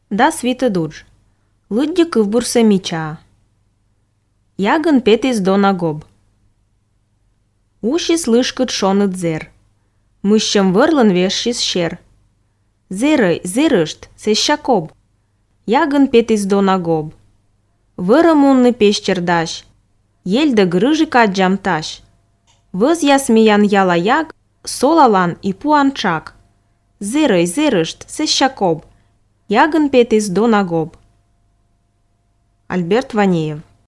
Да свиtă duj. Lădge câvbur să micea. Ягân петис дона гоб. Уши слышкăt шонăt зер. Мыщем вăрлăн вешшис шер. Зерăi, зерăști, se-ща cob. Ягân петис дона гоб. Vărămunны пещердаш. El de grâji ca geamtaș. Văz ia smian ia la iag, solalan i puančac. Zerăi, zerăști, se-ща cob. Ягân петис дона гоб. Альберт Ванеев.